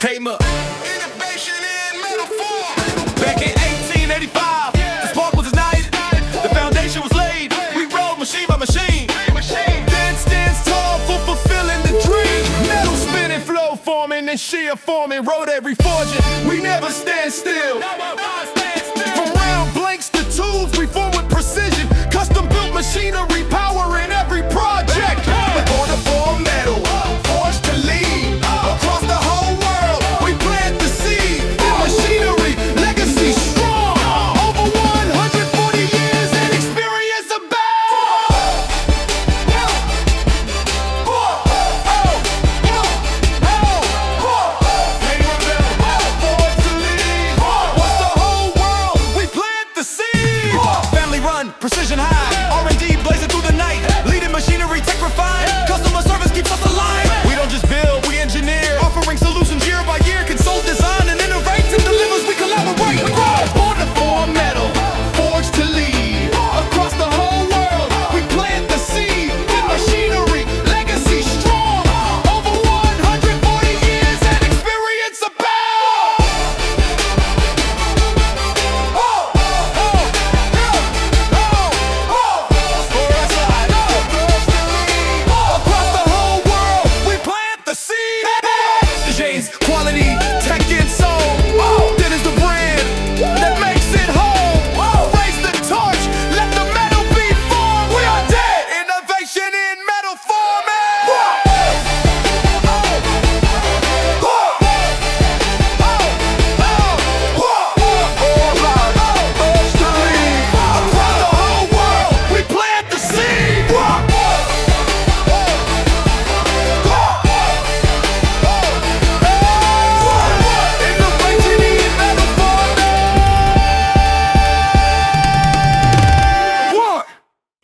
Came up. Innovation in metaphor. Back in 1885, the spark was ignited. The foundation was laid. We rode machine by machine. Then stands tall for fulfilling the dream. Metal spinning, flow forming, and shear forming. Wrote every forging. We never stand still. From round blanks to tubes, we form with precision. Custom built machinery, powering every project. We're born to form metal, forged to lead. Across the whole world, we plant the seed. In machinery, legacy strong. Over 140 years and experience abound. Forged to lead. Across the whole world, we plant the seed. Family run, precision high. R&D blazing through the night. Leading machinery, tech refined. Customer service keeps us alive. We don't just build, we engineer. Offering solutions year by year. Consult, design, and innovate. And delivers, we collaborate. We grow. Born to form metal, forged to lead. Across the whole world, we plant the seed. In machinery, legacy strong. Over 140 years and experience abound. Across the whole world, we plant the seed. Quality, tech